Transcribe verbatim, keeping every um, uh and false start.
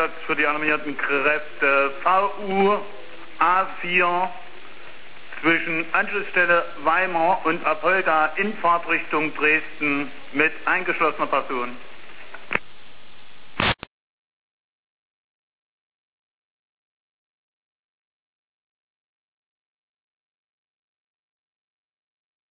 Einsatz für die alarmierten Kräfte V U A vier zwischen Anschlussstelle Weimar und Apolda in Fahrtrichtung Dresden mit eingeschlossener Person.